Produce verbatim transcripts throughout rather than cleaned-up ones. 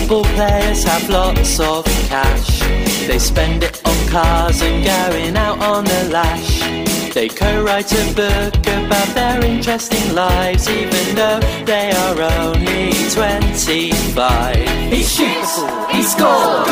Football players have lots of cash. They spend it on cars and going out on the lash. They co-write a book about their interesting lives, even though they are only twenty-five. He shoots, he scores,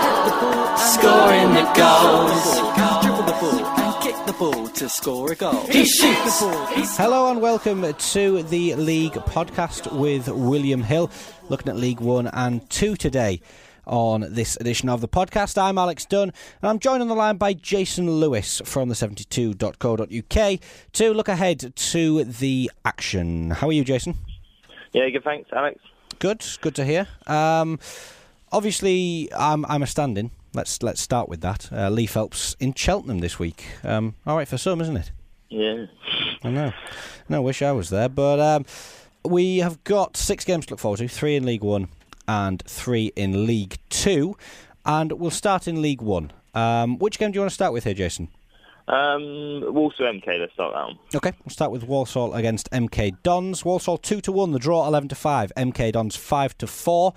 scoring the goals. Dribble the ball and kick the ball to score a goal. He shoots. Hello and welcome to the League podcast with William Hill, looking at League One and Two today. On this edition of the podcast, I'm Alex Dunn, and I'm joined on the line by Jason Lewis from the seventy-two dot co dot uk to look ahead to the action. How are you, Jason? Yeah, good, thanks, Alex. Good, good to hear. Um, obviously, I'm I'm a stand-in. Let's let's start with that. Uh, Lee Phelps in Cheltenham this week. Um, all right for some, isn't it? Yeah. I know. No, I wish I was there, but um, we have got six games to look forward to. Three in League One and three in League Two, and we'll start in League One. Um, which game do you want to start with here, Jason? Um, Walsall M K, let's start that one. Okay, we'll start with Walsall against M K Dons. Walsall two to one, the draw eleven to five. M K Dons five to four.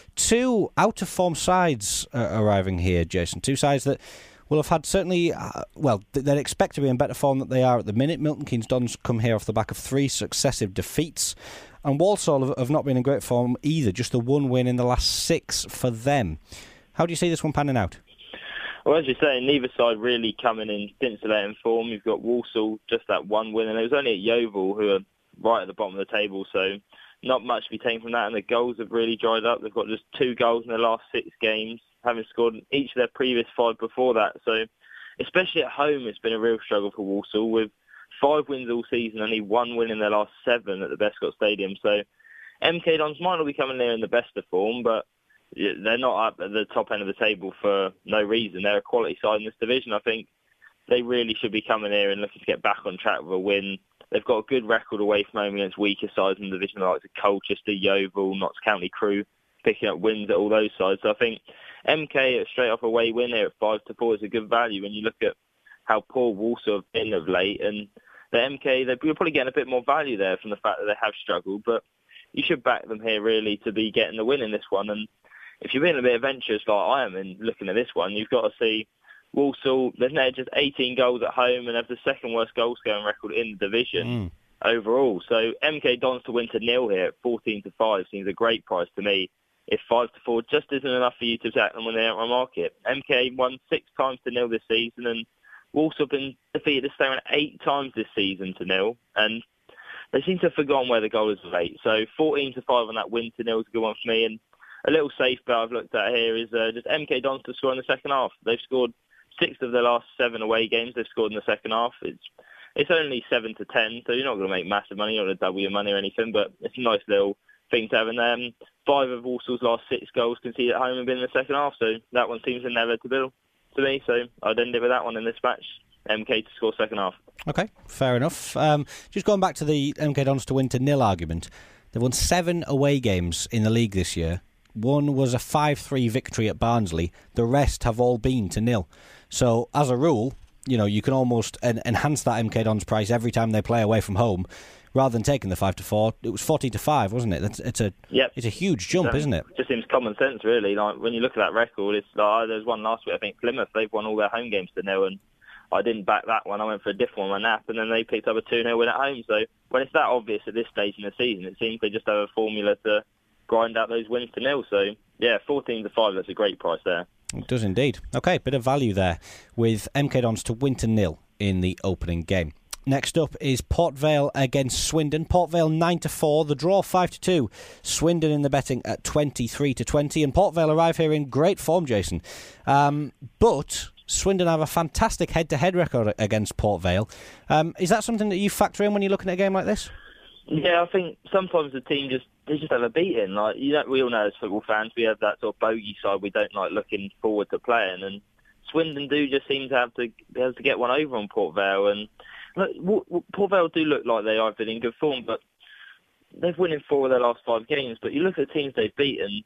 Two out-of-form sides uh, arriving here, Jason. Two sides that will have had certainly, uh, well, they'd expect to be in better form than they are at the minute. Milton Keynes Dons come here off the back of three successive defeats. And Walsall have, have not been in great form either, just the one win in the last six for them. How do you see this one panning out? Well, as you're saying, neither side really coming in scintillating form. You've got Walsall, just that one win, and it was only at Yeovil, who are right at the bottom of the table, so not much to be taken from that, and the goals have really dried up. They've got just two goals in the last six games, having scored each of their previous five before that. So, especially at home, it's been a real struggle for Walsall, with five wins all season, only one win in their last seven at the Bescot Stadium. So M K Dons might not be coming there in the best of form, but they're not up at the top end of the table for no reason. They're a quality side in this division. I think they really should be coming here and looking to get back on track with a win. They've got a good record away from home against weaker sides in the division like Colchester, Yeovil, Notts County Crew, picking up wins at all those sides. So I think M K, a straight off away win here at five to four, is a good value when you look at how poor Walsall have been of late. And the M K, they're probably getting a bit more value there from the fact that they have struggled, but you should back them here really to be getting the win in this one. And if you're being a bit adventurous like I am in looking at this one, you've got to see Walsall, they've netted just eighteen goals at home and have the second worst goal scoring record in the division mm. overall. So M K Dons to win to nil here at fourteen to five seems a great price to me. If five to four just isn't enough for you to attack them when they're out on the market. M K won six times to nil this season, and Walsall have been defeated this around eight times this season to nil, and they seem to have forgotten where the goal is late. So fourteen to five on that win to nil is a good one for me. And a little safe bet I've looked at here is uh, just M K Dons to score in the second half. They've scored six of their last seven away games. They've scored in the second half. It's it's only seven to ten, so you're not going to make massive money, you're not going to double your money or anything, but it's a nice little thing to have. And um, five of Walsall's last six goals conceded at home have been in the second half, so that one seems inevitable to me, so I'd end it with that one in this match. M K to score second half. Okay, fair enough. Um, just going back to the M K Dons to win to nil argument, they've won seven away games in the league this year. One was a five three victory at Barnsley. The rest have all been to nil. So, as a rule, you know, you can almost en- enhance that M K Dons price every time they play away from home. Rather than taking the five to four, it was fourteen to five, wasn't it? That's, it's a yep. it's a huge jump, so, isn't it? Just seems common sense, really. Like when you look at that record, it's like there's one last week. I think Plymouth, they've won all their home games to nil, and I didn't back that one. I went for a different one, my nap, and then they picked up a two nil win at home. So when it's that obvious at this stage in the season, it seems they just have a formula to grind out those wins to nil. So yeah, fourteen to five. That's a great price there. It does indeed. Okay, bit of value there with M K Dons to win to nil in the opening game. Next up is Port Vale against Swindon. Port Vale nine to four, the draw five to two. Swindon in the betting at twenty-three to twenty, and Port Vale arrive here in great form, Jason. Um, but Swindon have a fantastic head-to-head record against Port Vale. Um, is that something that you factor in when you're looking at a game like this? Yeah, I think sometimes the team just they just have a beating. Like you know, we all know as football fans, we have that sort of bogey side we don't like looking forward to playing, and Swindon do just seem to have to be able to get one over on Port Vale. And look, Port Vale do look like they are in good form, but they've winning four of their last five games. But you look at the teams they've beaten,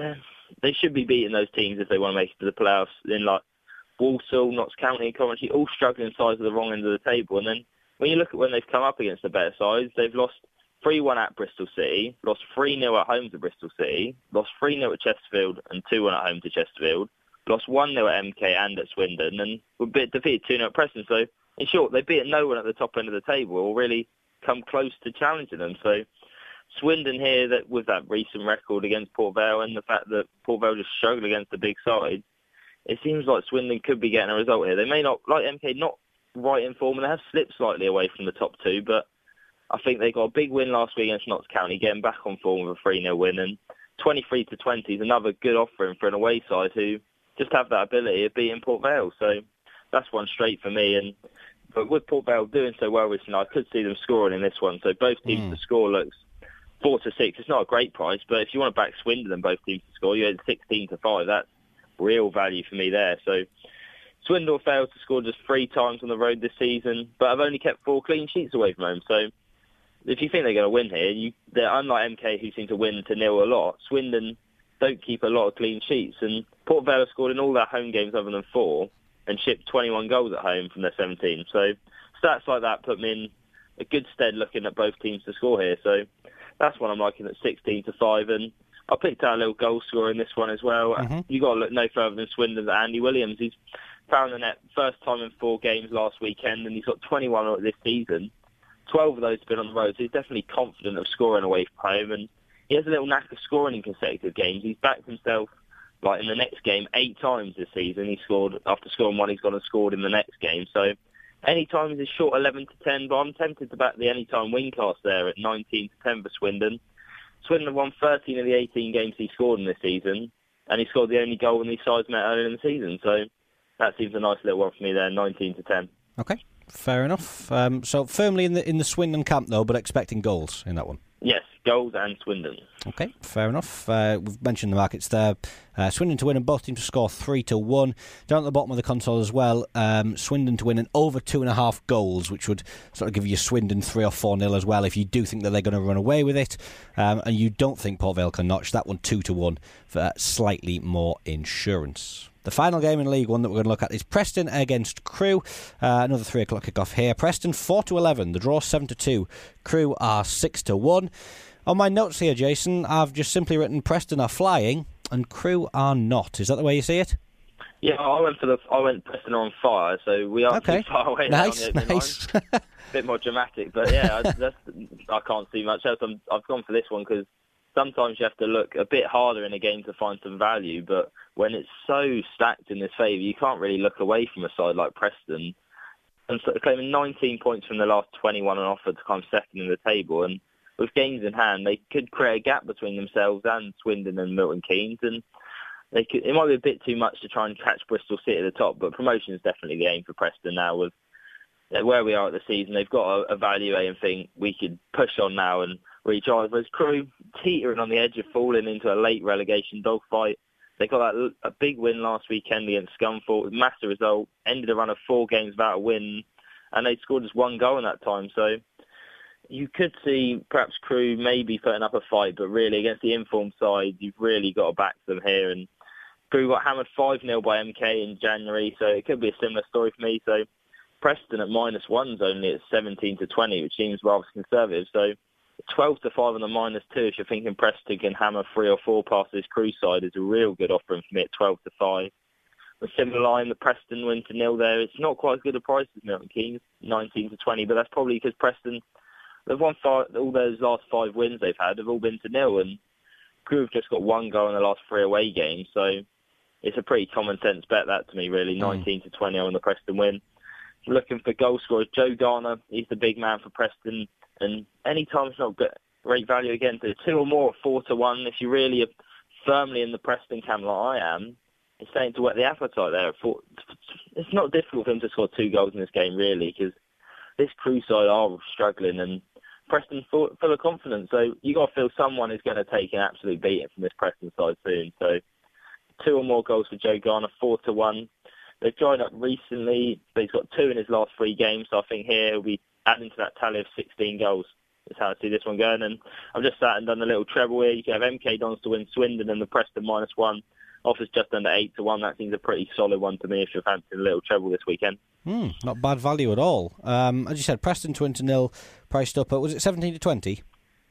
they should be beating those teams if they want to make it to the playoffs. In like Walsall, Notts County, Coventry, all struggling sides of the wrong end of the table. And then when you look at when they've come up against the better sides, they've lost three one at Bristol City, lost three nil at home to Bristol City, lost three nil at Chesterfield and two one at home to Chesterfield, lost one nil at M K and at Swindon, and were defeated two nil at Preston. So, in short, they beat no one at the top end of the table or really come close to challenging them. So, Swindon here, that with that recent record against Port Vale and the fact that Port Vale just struggled against the big side, it seems like Swindon could be getting a result here. They may not, like M K, not right in form, and they have slipped slightly away from the top two, but I think they got a big win last week against Notts County, getting back on form with a three nil win, and twenty-three to twenty is another good offering for an away side who just have that ability of beating Port Vale. So that's one straight for me. And but with Port Vale doing so well recently, I could see them scoring in this one. So both teams mm. to score looks four to six. It's not a great price, but if you want to back Swindon and both teams to score, you're at sixteen to five. That's real value for me there. So Swindon failed to score just three times on the road this season, but have only kept four clean sheets away from home. So if you think they're going to win here, you, they're unlike M K, who seem to win to nil a lot. Swindon don't keep a lot of clean sheets, and Port Vale have scored in all their home games other than four and shipped twenty-one goals at home from their seventeen. So stats like that put me in a good stead looking at both teams to score here. So that's what I'm liking at sixteen to five, and I picked out a little goal scorer in this one as well. Mm-hmm. You got to look no further than Swindon than Andy Williams. He's found the net first time in four games last weekend, and he's got twenty-one this season. twelve of those have been on the road, so he's definitely confident of scoring away from home, and he has a little knack of scoring in consecutive games. He's backed himself, like in the next game, eight times this season. He scored, after scoring one, he's gone and scored in the next game. So any time is short eleven to ten, but I'm tempted to back the anytime win class there at nineteen to ten for Swindon. Swindon won thirteen of the eighteen games he scored in this season, and he scored the only goal when these sides met earlier in the season. So that seems a nice little one for me there, nineteen to ten. Okay, fair enough. Um, so firmly in the in the Swindon camp, though, but expecting goals in that one. Yes, goals and Swindon. Okay, fair enough. Uh, we've mentioned the markets there. Uh, Swindon to win and both teams to score three to one. Down at the bottom of the console as well, um, Swindon to win and over two and a half goals, which would sort of give you Swindon three or four nil as well if you do think that they're going to run away with it, um, and you don't think Port Vale can notch that one two to one for slightly more insurance. The final game in League One that we're going to look at is Preston against Crewe. Uh, another three o'clock kickoff here. Preston four to eleven. The draw seven to two. Crewe are six to one. On my notes here, Jason, I've just simply written Preston are flying and Crewe are not. Is that the way you see it? Yeah, I went for the. I went Preston are on fire, so we are okay. too far away. Nice, now on the nice. A bit more dramatic, but yeah, I, that's, I can't see much else. I'm, I've gone for this one because sometimes you have to look a bit harder in a game to find some value, but when it's so stacked in this favour, you can't really look away from a side like Preston. And so claiming nineteen points from the last twenty-one on offer to come second in the table, and with games in hand, they could create a gap between themselves and Swindon and Milton Keynes, and they could, it might be a bit too much to try and catch Bristol City at the top, but promotion is definitely the aim for Preston now. With where we are at the season, they've got to evaluate and think we could push on now and recharge. Whereas Crewe teetering on the edge of falling into a late relegation dogfight. They got that, a big win last weekend against Scunthorpe, massive result, ended a run of four games without a win, and they scored just one goal in that time. So you could see perhaps Crewe maybe putting up a fight, but really against the informed side, you've really got to back them here. And Crewe got hammered five nil by M K in January, so it could be a similar story for me. So Preston at minus one's only at seventeen to twenty, which seems rather conservative. So twelve to five on the minus two, if you're thinking Preston can hammer three or four past this Crewe side, is a real good offering for me at twelve to five. A similar line, the Preston win to nil there. It's not quite as good a price as Milton Keynes, nineteen to twenty, but that's probably because Preston, they've won five, all those last five wins they've had have all been to nil, and Crewe have just got one goal in the last three away games, so it's a pretty common sense bet that to me, really, mm. nineteen to twenty on the Preston win. Looking for goal scorers, Joe Garner, he's the big man for Preston, and any time it's not great value again, to two or more at four to one. If you really are firmly in the Preston camp like I am, it's starting to whet the appetite there. It's not difficult for him to score two goals in this game, really, because this Crewe side are struggling, and Preston full, full of confidence. So you got to feel someone is going to take an absolute beating from this Preston side soon. So two or more goals for Joe Garner, four to one. They've joined up recently, but he's got two in his last three games. So I think here he'll be adding to that tally of sixteen goals. That's how I see this one going. And I've just sat and done a little treble here. You can have M K Dons to win Swindon, and the Preston minus one offers just under eight to one. That seems a pretty solid one to me if you're fancying a little treble this weekend. Mm, not bad value at all. Um, as you said, Preston to win to nil, priced up at, was it seventeen to twenty?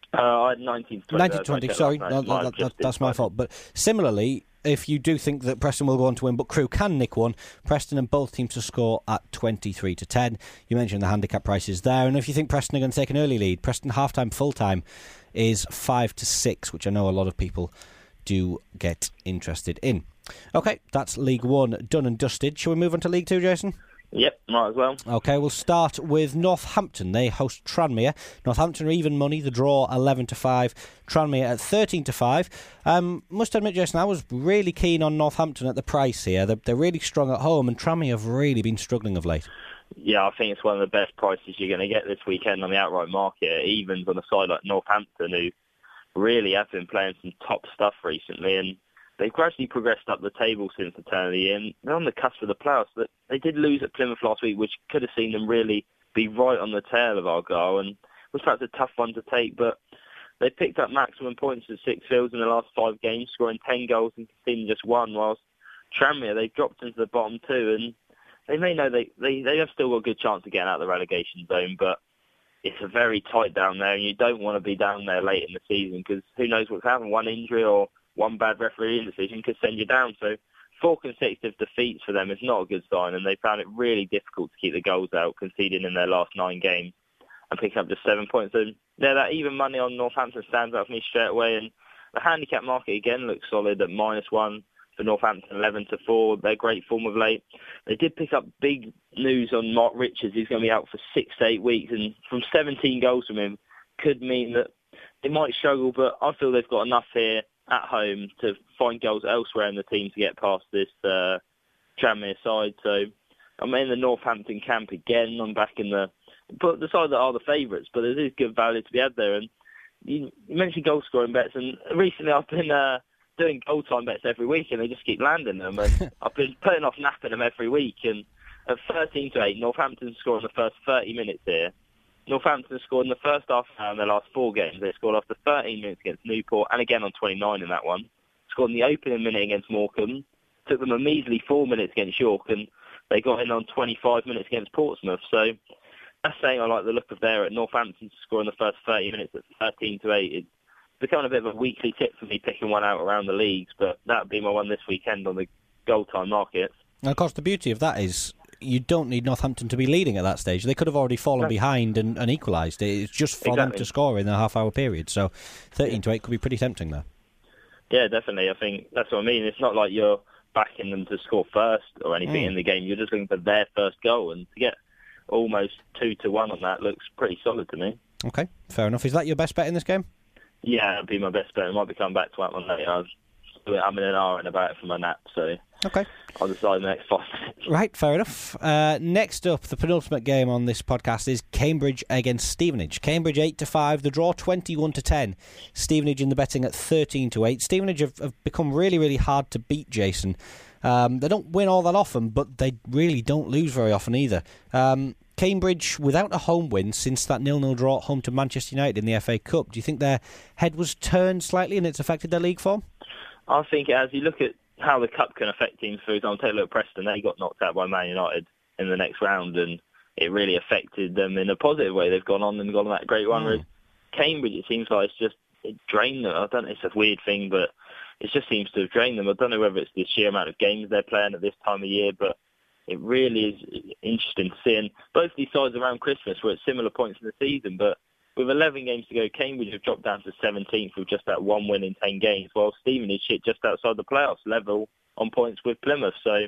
Uh, I had nineteen to twenty. nineteen to twenty, sorry, no, that, that, that's my fault. But similarly, if you do think that Preston will go on to win, but Crewe can nick one, Preston and both teams to score at twenty-three to ten. You mentioned the handicap prices there, and if you think Preston are going to take an early lead, Preston half-time, full-time is five to six, which I know a lot of people do get interested in. Okay, that's League One done and dusted. Shall we move on to League Two, Jason? Yep, might as well. Okay, we'll start with Northampton. They host Tranmere. Northampton are even money. The draw eleven to five. Tranmere at thirteen to five. Um, must admit, Jason, I was really keen on Northampton at the price here. They're, they're really strong at home, and Tranmere have really been struggling of late. Yeah, I think it's one of the best prices you're going to get this weekend on the outright market. Evens on a side like Northampton, who really have been playing some top stuff recently, and they've gradually progressed up the table since the turn of the year, and they're on the cusp of the playoffs. But they did lose at Plymouth last week, which could have seen them really be right on the tail of Argyle, and was perhaps a tough one to take. But they picked up maximum points at six fields in the last five games, scoring ten goals and conceding just one, whilst Tranmere, they've dropped into the bottom two, and they may know they, they, they have still got a good chance of getting out of the relegation zone, but it's a very tight down there, and you don't want to be down there late in the season, because who knows what's happened. One injury or one bad refereeing decision could send you down. So four consecutive defeats for them is not a good sign, and they found it really difficult to keep the goals out, conceding in their last nine games and picking up just seven points. And yeah, that even money on Northampton stands out for me straight away. And the handicap market again looks solid at minus one for Northampton, eleven to four. They're great form of late. They did pick up big news on Mark Richards. He's going to be out for six to eight weeks, and from seventeen goals from him could mean that they might struggle, but I feel they've got enough here at home to find goals elsewhere in the team to get past this uh, Tranmere side. So I'm in the Northampton camp again. I'm back in the but the side that are the favourites, but there is good value to be had there. And you, you mentioned goal scoring bets, and recently I've been uh, doing goal time bets every week, and they just keep landing them. And I've been putting off napping them every week. And at thirteen to eight, Northampton scored in the first thirty minutes here. Northampton scored in the first half hour in their last four games. They scored after thirteen minutes against Newport, and again on twenty-nine in that one. Scored in the opening minute against Morecambe. Took them a measly four minutes against York, and they got in on twenty-five minutes against Portsmouth. So that's saying I like the look of there at Northampton to score in the first thirty minutes at thirteen to eight. It's becoming a bit of a weekly tip for me, picking one out around the leagues, but that would be my one this weekend on the goal time market. And of course, the beauty of that is you don't need Northampton to be leading at that stage. They could have already fallen exactly. behind and, and equalised. It's just for exactly. them to score in a half-hour period. So thirteen to eight could be pretty tempting there. Yeah, definitely. I think that's what I mean. It's not like you're backing them to score first or anything mm. in the game. You're just looking for their first goal, and to get almost two to one on that looks pretty solid to me. Okay, fair enough. Is that your best bet in this game? Yeah, it'd be my best bet. I might be coming back to that one later. I was, I'm in an hour and about it for my nap, so okay. I'll decide in the next five minutes. Right, fair enough. Uh, next up, the penultimate game on this podcast is Cambridge against Stevenage. Cambridge eight to five, the draw twenty-one to ten. Stevenage in the betting at thirteen to eight. Stevenage have, have become really, really hard to beat, Jason. Um, they don't win all that often, but they really don't lose very often either. Um, Cambridge, without a home win since that nil-nil draw at home to Manchester United in the F A Cup, do you think their head was turned slightly and it's affected their league form? I think as you look at how the Cup can affect teams, for example, take a look at Preston, they got knocked out by Man United in the next round, and it really affected them in a positive way. They've gone on and gone on that great one. Mm. Whereas Cambridge, it seems like it's just it drained them. I don't know, it's a weird thing, but it just seems to have drained them. I don't know whether it's the sheer amount of games they're playing at this time of year, but it really is interesting to see. And both these sides around Christmas were at similar points in the season, but with eleven games to go, Cambridge have dropped down to seventeenth with just that one win in ten games, while Stevenage hit just outside the playoffs level on points with Plymouth. So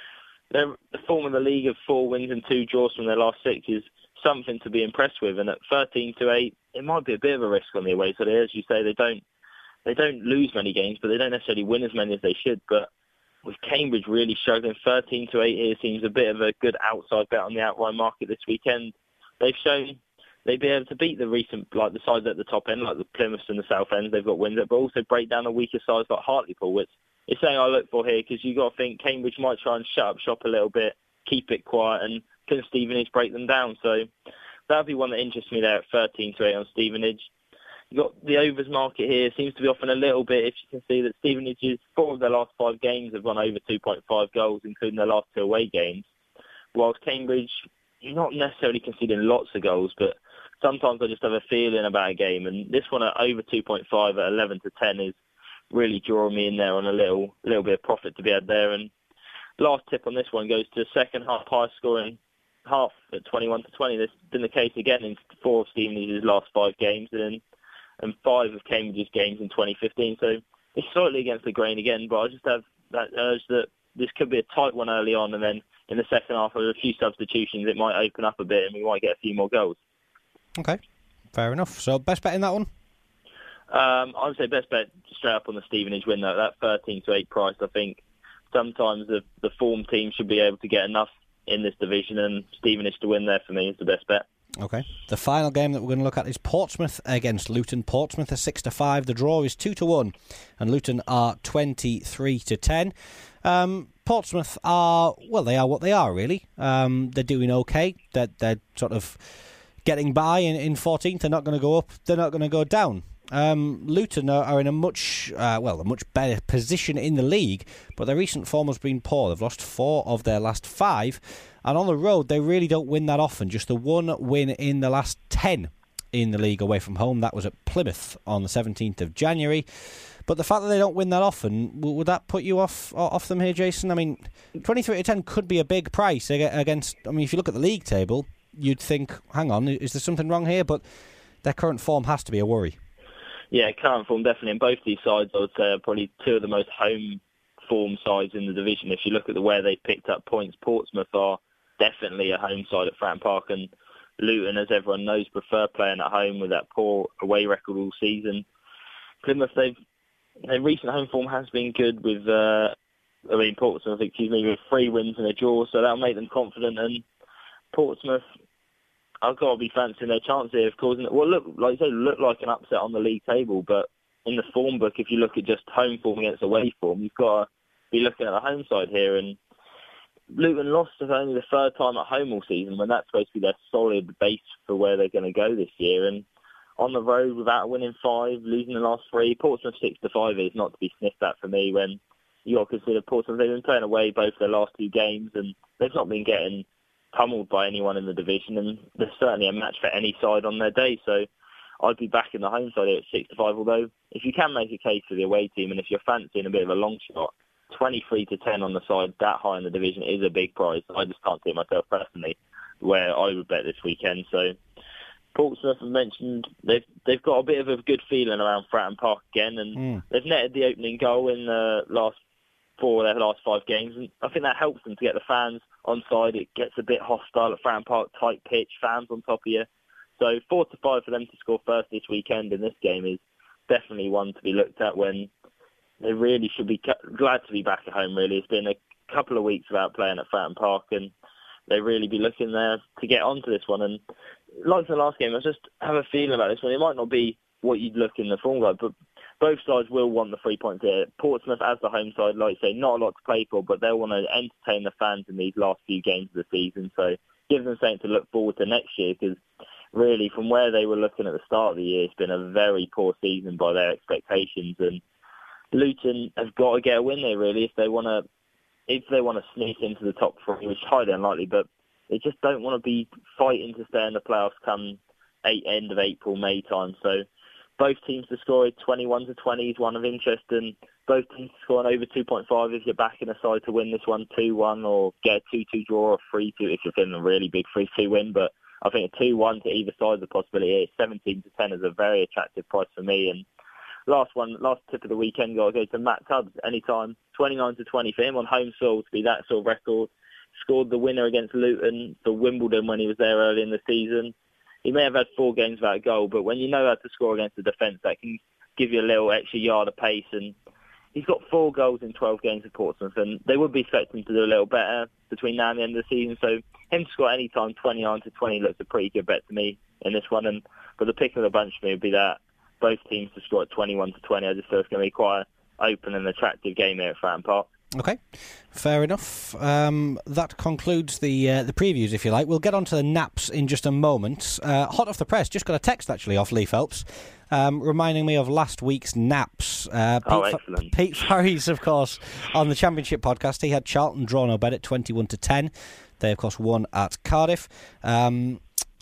the form of the league of four wins and two draws from their last six is something to be impressed with. And at thirteen to eight, it might be a bit of a risk on the away side. As you say, they don't they don't lose many games, but they don't necessarily win as many as they should. But with Cambridge really struggling, thirteen to eight here seems a bit of a good outside bet on the outright market this weekend. They've shown they'd be able to beat the recent, like the sides at the top end, like the Plymouths and the South Ends. They've got wins, but also break down the weaker sides like Hartlepool, which is something I look for here, because you've got to think Cambridge might try and shut up shop a little bit, keep it quiet, and can Stevenage break them down? So that would be one that interests me there at thirteen to eight on Stevenage. You've got the overs market here, seems to be offering a little bit. If you can see that Stevenage's four of their last five games have run over two point five goals, including their last two away games, whilst Cambridge, not necessarily conceding lots of goals, but sometimes I just have a feeling about a game, and this one at over two point five at eleven to ten is really drawing me in there on a little little bit of profit to be had there. And last tip on this one goes to second half high scoring half at twenty-one to twenty. This has been the case again in four of Stevenage's last five games and and five of Cambridge's games in twenty fifteen. So it's slightly against the grain again, but I just have that urge that this could be a tight one early on, and then in the second half with a few substitutions it might open up a bit and we might get a few more goals. Okay, fair enough. So best bet in that one? Um, I would say best bet straight up on the Stevenage win though. That thirteen to eight price, I think sometimes the, the form team should be able to get enough in this division, and Stevenage to win there for me is the best bet. Okay. The final game that we're going to look at is Portsmouth against Luton. Portsmouth are six to five. The draw is two to one, and Luton are twenty-three to ten. Um, Portsmouth are, well, they are what they are, really. Um, they're doing okay. They're, they're sort of getting by in, in fourteenth. They're not going to go up. They're not going to go down. Um, Luton are, are in a much, uh, well, a much better position in the league, but their recent form has been poor. They've lost four of their last five, and on the road they really don't win that often. Just the one win in the last ten in the league away from home. That was at Plymouth on the seventeenth of January. But the fact that they don't win that often, would that put you off off them here, Jason? I mean, twenty-three to ten could be a big price against, I mean, if you look at the league table, you'd think, hang on, is there something wrong here? But their current form has to be a worry. Yeah, current form definitely. And both these sides, I would say, are probably two of the most home form sides in the division. If you look at the way they picked up points, Portsmouth are definitely a home side at Fratton Park, and Luton, as everyone knows, prefer playing at home with that poor away record all season. Plymouth, they've their recent home form has been good with, uh, I mean, Portsmouth, excuse me, with three wins and a draw, so that'll make them confident. And Portsmouth, I've got to be fancying their chance here of causing, well, look, like you say, look like an upset on the league table, but in the form book, if you look at just home form against away form, you've got to be looking at the home side here. And Luton lost for only the third time at home all season, when that's supposed to be their solid base for where they're going to go this year. And on the road without winning five, losing the last three, Portsmouth six to five is not to be sniffed at for me. When you got to consider Portsmouth, they've been playing away both their last two games, and they've not been getting pummeled by anyone in the division, and there's certainly a match for any side on their day. So I'd be backing the home side here at six to five. Although if you can make a case for the away team, and if you're fancying a bit of a long shot, twenty-three to ten on the side that high in the division is a big price. I just can't see it myself personally where I would bet this weekend. So Portsmouth, have mentioned, they've they've got a bit of a good feeling around Fratton Park again, and mm. they've netted the opening goal in the last four of their last five games, and I think that helps them to get the fans on side. It gets a bit hostile at Fratton Park, tight pitch, fans on top of you. So four to five for them to score first this weekend in this game is definitely one to be looked at, when they really should be glad to be back at home, really. It's been a couple of weeks without playing at Fratton Park, and they really be looking there to get onto this one. And like the last game, I just have a feeling about this one. It might not be what you'd look in the form guide, but both sides will want the three points here. Portsmouth, as the home side, like you say, not a lot to play for, but they'll want to entertain the fans in these last few games of the season. So give them something to look forward to next year, because really, from where they were looking at the start of the year, it's been a very poor season by their expectations. And Luton have got to get a win there, really, if they want to if they want to sneak into the top three, which is highly unlikely, but they just don't want to be fighting to stay in the playoffs come eight, end of April, May time. So both teams to score twenty-one to twenty is one of interest, and both teams to score an over two point five if you're backing a side to win this one two one, or get a two two draw or three two if you're feeling a really big three two win. But I think a two one to either side is a possibility. seventeen to ten is a very attractive price for me. And last one, last tip of the weekend, got to go to Matt Tubbs anytime. twenty-nine to twenty for him on home soil to be that sort of record. Scored the winner against Luton for Wimbledon when he was there early in the season. He may have had four games without a goal, but when you know how to score against the defence, that can give you a little extra yard of pace. And he's got four goals in twelve games for Portsmouth, and they would be expecting to do a little better between now and the end of the season. So him to score any time, twenty-nine to twenty, looks a pretty good bet to me in this one. And but the pick of the bunch for me would be that both teams to score at twenty-one to twenty. I just feel it's going to be quite an open and attractive game here at Fratton Park. Okay, fair enough. Um, that concludes the uh, the previews, if you like. We'll get on to the naps in just a moment. Uh, hot off the press, just got a text actually off Lee Phelps, um, reminding me of last week's naps. Uh, Pete oh, excellent. F- Pete Farries, of course, on the Championship podcast. He had Charlton draw no bet at twenty-one to ten. They, of course, won at Cardiff. Um,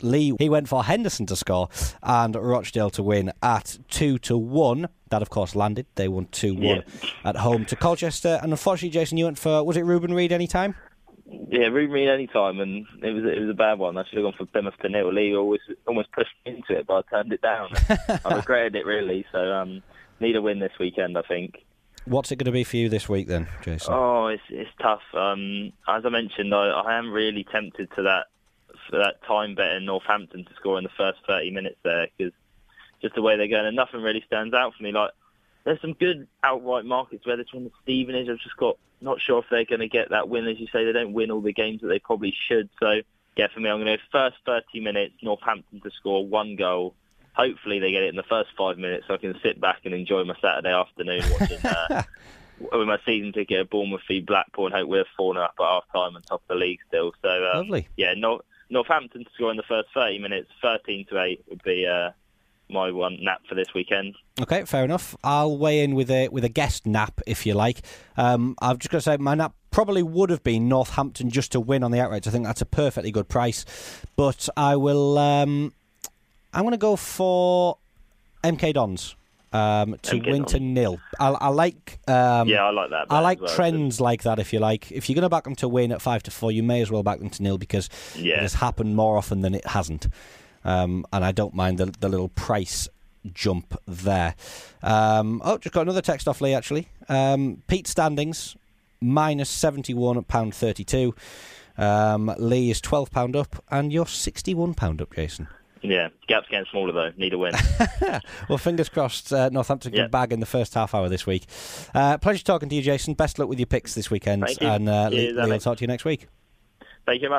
Lee, he went for Henderson to score and Rochdale to win at two to one. That, of course, landed. They won two one yeah. at home to Colchester. And unfortunately, Jason, you went for, was it Ruben Reid any time? Yeah, Ruben Reid any time, and it was it was a bad one. I should have gone for Plymouth to nil. Lee always almost pushed me into it, but I turned it down. I regretted it really. So um, need a win this weekend, I think. What's it going to be for you this week then, Jason? Oh, it's it's tough. Um, as I mentioned, I, I am really tempted to that for that time bet in Northampton to score in the first thirty minutes there, because just the way they're going, and nothing really stands out for me. Like, there's some good outright markets where this one, Stevenage, I've just got not sure if they're going to get that win. As you say, they don't win all the games that they probably should. So, yeah, for me, I'm going to go first thirty minutes, Northampton to score one goal. Hopefully they get it in the first five minutes so I can sit back and enjoy my Saturday afternoon watching uh, with my season ticket at Bournemouth v Blackpool, and hope we're four nil up at half-time and top of the league still. So, uh, Lovely. Yeah, North, Northampton to score in the first thirty minutes, thirteen to eight would be uh, my one nap for this weekend. Okay, fair enough. I'll weigh in with a with a guest nap, if you like. Um, I've just got to say, my nap probably would have been Northampton just to win on the outrights. I think that's a perfectly good price. But I will... Um, I'm going to go for M K Dons um, to M K win Dons. to nil. I, I like. Um, yeah, I like that. I like well, trends like that. If you like, if you're going to back them to win at five to four, you may as well back them to nil, because yeah. it has happened more often than it hasn't. Um, and I don't mind the the little price jump there. Um, oh, just got another text off Lee actually. Um, Pete Standings minus seventy-one at pound thirty-two. Um, Lee is twelve pound up, and you're sixty-one pound up, Jason. Yeah, gap's getting smaller though. Need a win. Well, fingers crossed uh, Northampton can yep. bag in the first half hour this week. Uh, pleasure talking to you, Jason. Best luck with your picks this weekend. Thank you. And uh, Cheers, Lee, Lee will talk to you next week. Thank you very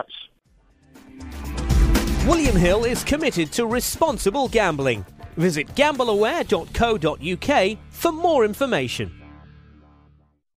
much. William Hill is committed to responsible gambling. Visit gambleaware dot co dot uk for more information.